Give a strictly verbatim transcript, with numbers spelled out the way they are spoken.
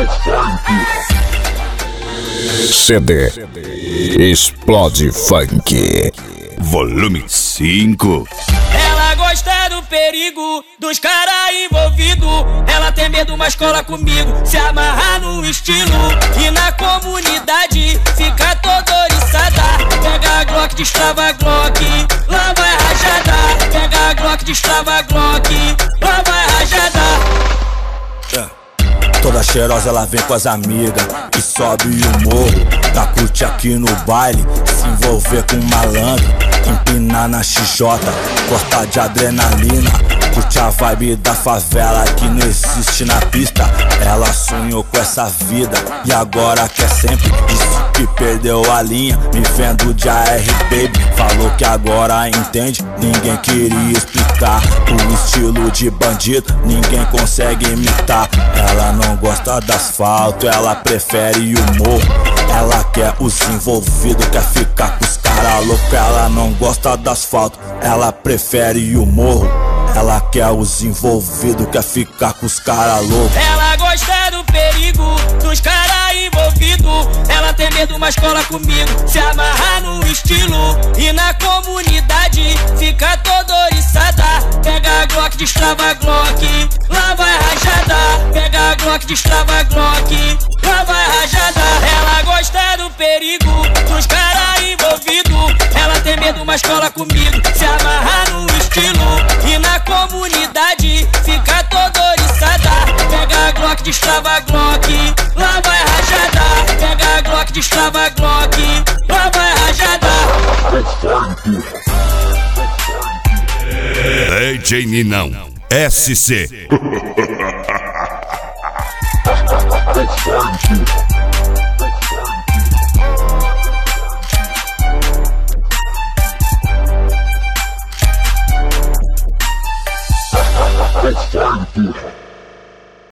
C D Explode Funk Volume cinco. Ela gosta do perigo, dos caras envolvidos. Ela tem medo, mas cola comigo, se amarrar no estilo. E na comunidade fica toda oriçada. Pega a Glock, destrava a Glock, lá vai rajada. Pega a Glock, destrava a Glock, lá vai rajada. Toda cheirosa ela vem com as amigas e sobe o morro. Tá curte aqui no baile, se envolver com malandro, empinar na X J, cortar de adrenalina. Curte a vibe da favela que não existe na pista. Ela sonhou com essa vida e agora quer sempre. Disse que perdeu a linha, me vendo de A R baby. Falou que agora entende, ninguém queria explicar. O estilo de bandido ninguém consegue imitar. Ela não gosta de asfalto, ela prefere o morro. Ela quer os envolvidos, quer ficar com os cara loucos. Ela não gosta de asfalto, ela prefere o morro. Ela quer os envolvidos, quer ficar com os cara loucos. Ela gosta do perigo, dos caras envolvidos. Ela tem medo, mas cola comigo, se amarrar no estilo. E na comunidade fica toda oriçada. Pega a Glock, destrava a Glock, lá vai rajada. Pega a Glock, destrava a Glock, lá vai rajada. Ela gosta do perigo, dos caras envolvidos. Ela tem medo, mas cola comigo, se amarrar no estilo. E na comunidade fica toda oriçada. Pega a Glock, destrava a Glock, lá vai rajada. Pega a Glock, destrava a Glock, lá vai rajada. D J Ninão S C. Explode Funk